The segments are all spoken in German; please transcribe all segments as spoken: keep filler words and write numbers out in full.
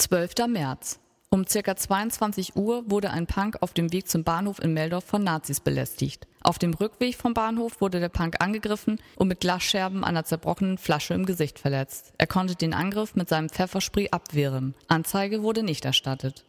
zwölfter März. Um ca. zweiundzwanzig Uhr wurde ein Punk auf dem Weg zum Bahnhof in Meldorf von Nazis belästigt. Auf dem Rückweg vom Bahnhof wurde der Punk angegriffen und mit Glasscherben an einer zerbrochenen Flasche im Gesicht verletzt. Er konnte den Angriff mit seinem Pfefferspray abwehren. Anzeige wurde nicht erstattet.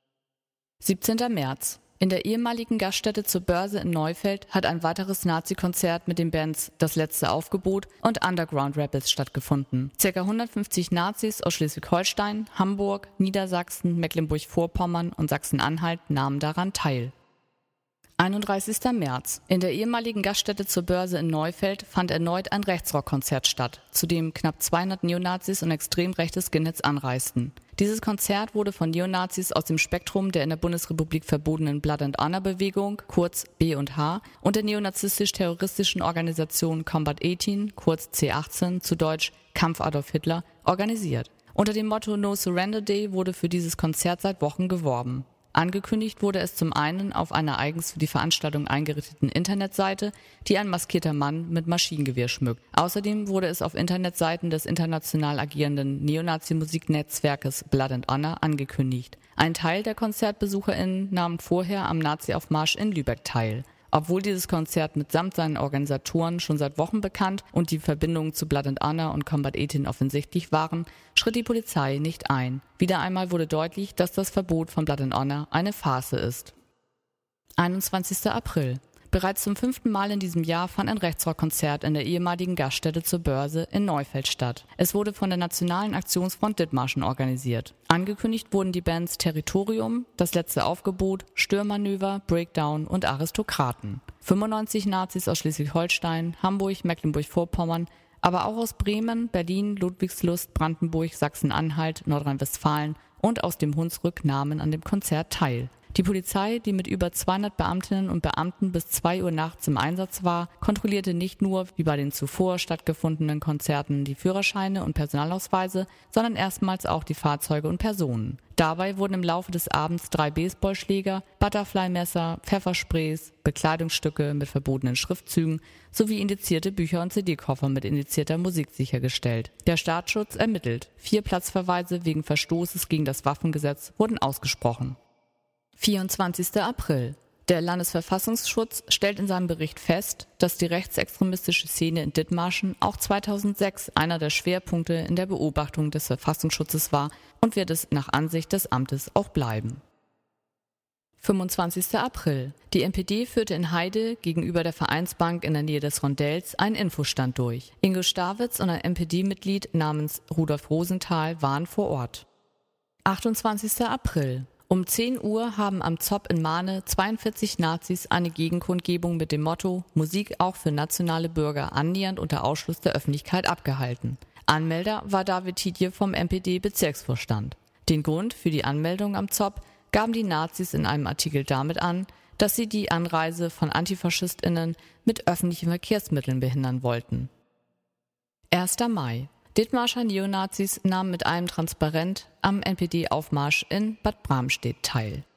siebzehnter März. In der ehemaligen Gaststätte zur Börse in Neufeld hat ein weiteres Nazi-Konzert mit den Bands Das letzte Aufgebot und Underground Rebels stattgefunden. Circa hundertfünfzig Nazis aus Schleswig-Holstein, Hamburg, Niedersachsen, Mecklenburg-Vorpommern und Sachsen-Anhalt nahmen daran teil. einunddreißigster März. In der ehemaligen Gaststätte zur Börse in Neufeld fand erneut ein Rechtsrock-Konzert statt, zu dem knapp zweihundert Neonazis und extrem rechte Skinheads anreisten. Dieses Konzert wurde von Neonazis aus dem Spektrum der in der Bundesrepublik verbotenen Blood and Honor Bewegung, kurz B und H, und der neonazistisch-terroristischen Organisation Combat achtzehn, kurz C achtzehn, zu Deutsch Kampf Adolf Hitler, organisiert. Unter dem Motto No Surrender Day wurde für dieses Konzert seit Wochen geworben. Angekündigt wurde es zum einen auf einer eigens für die Veranstaltung eingerichteten Internetseite, die ein maskierter Mann mit Maschinengewehr schmückt. Außerdem wurde es auf Internetseiten des international agierenden Neonazi-Musiknetzwerkes Blood and Honor angekündigt. Ein Teil der KonzertbesucherInnen nahm vorher am Nazi-Aufmarsch in Lübeck teil. Obwohl dieses Konzert mitsamt seinen Organisatoren schon seit Wochen bekannt und die Verbindungen zu Blood and Honor und Combat achtzehn offensichtlich waren, schritt die Polizei nicht ein. Wieder einmal wurde deutlich, dass das Verbot von Blood and Honor eine Farce ist. einundzwanzigster April. Bereits zum fünften Mal in diesem Jahr fand ein Rechtsrock-Konzert in der ehemaligen Gaststätte zur Börse in Neufeld statt. Es wurde von der Nationalen Aktionsfront Dithmarschen organisiert. Angekündigt wurden die Bands Territorium, Das letzte Aufgebot, Störmanöver, Breakdown und Aristokraten. fünfundneunzig Nazis aus Schleswig-Holstein, Hamburg, Mecklenburg-Vorpommern, aber auch aus Bremen, Berlin, Ludwigslust, Brandenburg, Sachsen-Anhalt, Nordrhein-Westfalen und aus dem Hunsrück nahmen an dem Konzert teil. Die Polizei, die mit über zweihundert Beamtinnen und Beamten bis zwei Uhr nachts im Einsatz war, kontrollierte nicht nur, wie bei den zuvor stattgefundenen Konzerten, die Führerscheine und Personalausweise, sondern erstmals auch die Fahrzeuge und Personen. Dabei wurden im Laufe des Abends drei Baseballschläger, Butterfly-Messer, Pfeffersprays, Bekleidungsstücke mit verbotenen Schriftzügen sowie indizierte Bücher und C D-Koffer mit indizierter Musik sichergestellt. Der Staatsschutz ermittelt. Vier Platzverweise wegen Verstoßes gegen das Waffengesetz wurden ausgesprochen. vierundzwanzigster April. Der Landesverfassungsschutz stellt in seinem Bericht fest, dass die rechtsextremistische Szene in Dithmarschen auch zweitausendsechs einer der Schwerpunkte in der Beobachtung des Verfassungsschutzes war und wird es nach Ansicht des Amtes auch bleiben. fünfundzwanzigster April. Die N P D führte in Heide gegenüber der Vereinsbank in der Nähe des Rondells einen Infostand durch. Ingo Starwitz und ein N P D-Mitglied namens Rudolf Rosenthal waren vor Ort. achtundzwanzigster April. Um zehn Uhr haben am Zopp in Mahne zweiundvierzig Nazis eine Gegenkundgebung mit dem Motto Musik auch für nationale Bürger annähernd unter Ausschluss der Öffentlichkeit abgehalten. Anmelder war David Tidje vom N P D-Bezirksvorstand. Den Grund für die Anmeldung am Zopp gaben die Nazis in einem Artikel damit an, dass sie die Anreise von AntifaschistInnen mit öffentlichen Verkehrsmitteln behindern wollten. erster Mai. Dithmarscher Neonazis nahmen mit einem Transparent am N P D-Aufmarsch in Bad Bramstedt teil.